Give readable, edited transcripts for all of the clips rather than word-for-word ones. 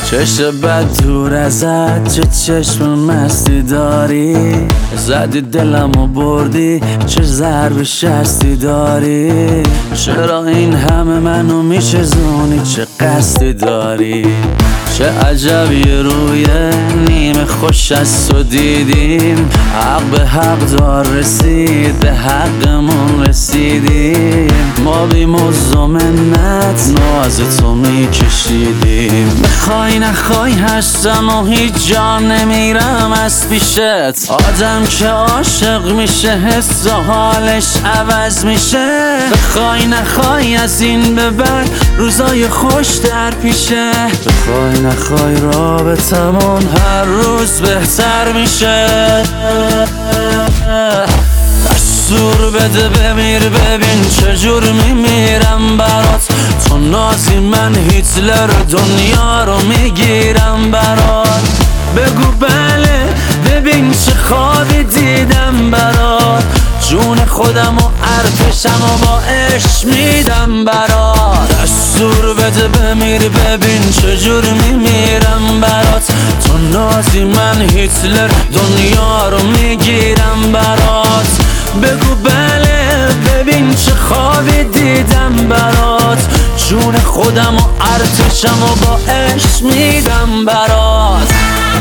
چشم بد دور ازت، چه چشم مستی داری، زدی دلمو بردی، چه ضرب شستی داری. چرا این همه منو میشزونی، چه قصدی داری؟ چه عجب یه روی نیمه خوش از تو دیدیم، حق به حق دار رسید، به حقمون رسیدیم. ما بی مزد و منت ناز تو میکشیدیم. بخوای نخوای هستم و هیچ جا نمیرم از پیشت. آدم که عاشق میشه حس و حالش عوض میشه. بخوای نخوای از این به بعد روزای خوش در پیشه. بخوای نخوای رابطمون هر روز بهتر میشه. دستور بده بمیر، ببین چجور میمیرم برات. تو نازی من هیتلر دنیا رو میگیرم برات. بگو بله ببین چه خوابی دیدم برات. جون خودم و ارتشم و با عشق میدم برات. دستور بده بمیر، ببین چجور میمیرم برات. تو نازی من هیتلر دنیا رو میگیرم برات. بگو بله ببین چه خوابی دیدم برات. جون خودم و ارتشم و با عشق میدم برات.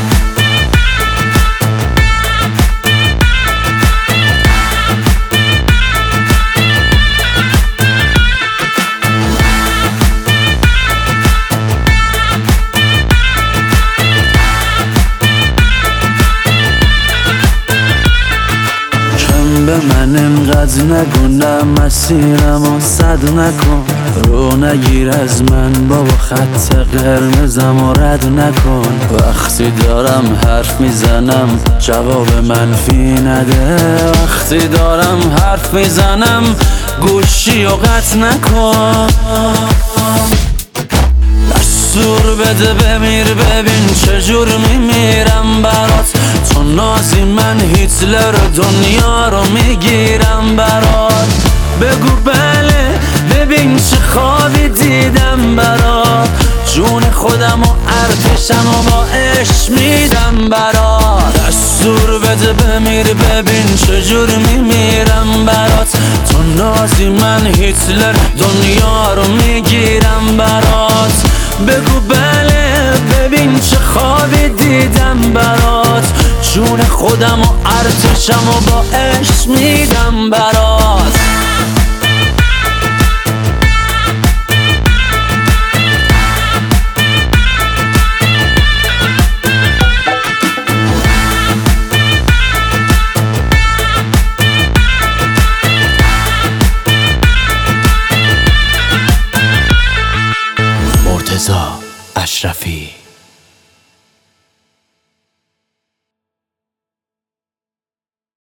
به من انقدر نگو، مسیرم و صد نکن. رو نگیر از من بابا، خط قرمزم و رد نکن. وقتی دارم حرف میزنم جواب منفی نده. وقتی دارم حرف میزنم گوشی و قطع نکن. دستور بده بمیر، ببین چجور میمیرم برات. تو نازی من هیتلر دنیا رو میگیرم برات. بگو بله ببین چه خوابی دیدم برات. جون خودم و ارتشم و با عشق میدم برات. دستور بده بمیر، ببین چجور میمیرم برات. تو نازی من هیتلر دنیا رو میگیرم برات. بگو بله ببین چه خوابی دیدم برات. جون خودم و ارتشم و با عشق میدم برات. مرتضی اشرفی.